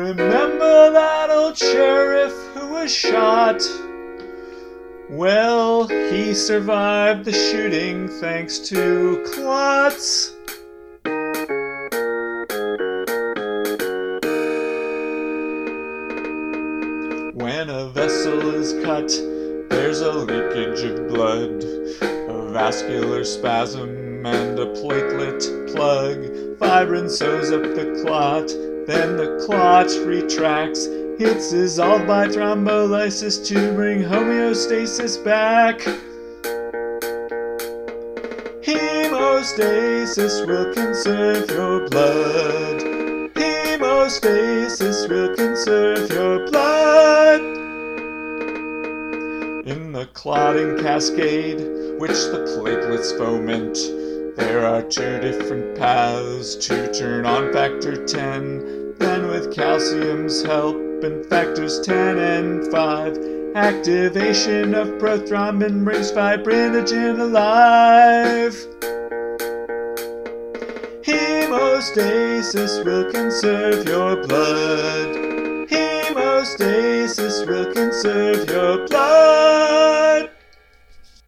Remember that old sheriff who was shot? Well, he survived the shooting thanks to clots. When a vessel is cut, there's a leakage of blood, a vascular spasm and a platelet plug. Fibrin sews up the clot, then the clot retracts. It's dissolved by thrombolysis to bring homeostasis back. Hemostasis will conserve your blood. Hemostasis will conserve your blood. In the clotting cascade, which the platelets foment, there are two different paths to turn on factor 10. Then with calcium's help and factors 10 and 5, activation of prothrombin brings fibrinogen alive. Hemostasis will conserve your blood. Hemostasis will conserve your blood.